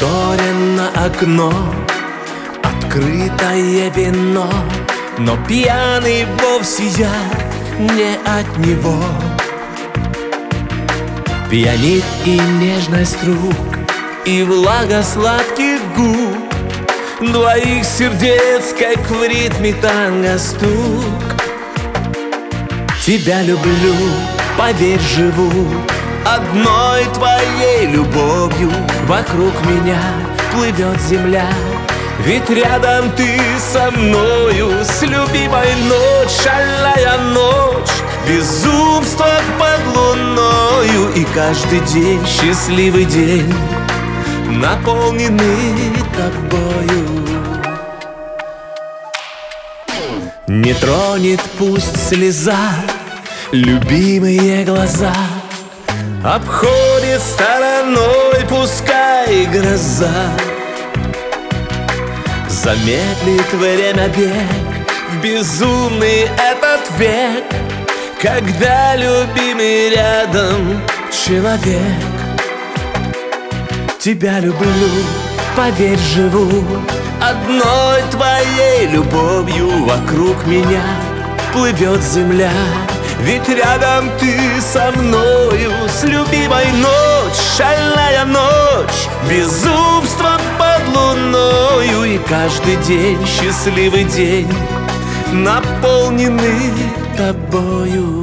Зашторено окно, открытое вино, но пьяный вовсе я не от него. Пьянит и нежность рук, и влага сладких губ, двоих сердец, как в ритме танго стук. Тебя люблю, поверь, живу одной твоей любовью. Вокруг меня плывет земля, ведь рядом ты со мною. С любимой ночь, шальная ночь, безумство под луною. И каждый день счастливый день, наполненный тобою. Не тронет пусть слеза любимые глаза, обходит стороной пускай гроза. Замедлит время бег в безумный этот век, когда любимый рядом человек. Тебя люблю, поверь, живу одной твоей любовью. Вокруг меня плывет земля, ведь рядом ты со мною. С любимой ночь, шальная ночь, безумство под луною. И каждый день счастливый день, наполненный тобою.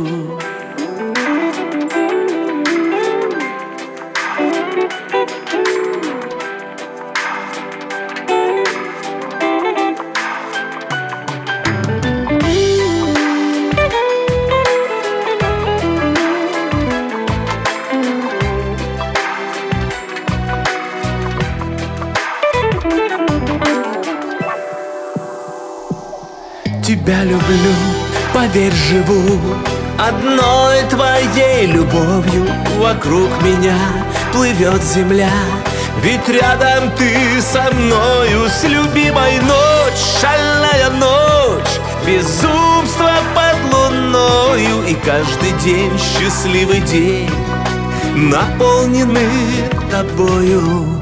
Тебя люблю, поверь, живу одной твоей любовью. Вокруг меня плывет земля, ведь рядом ты со мною. С любимой ночь, шальная ночь, безумство под луною. И каждый день счастливый день, наполненный тобою.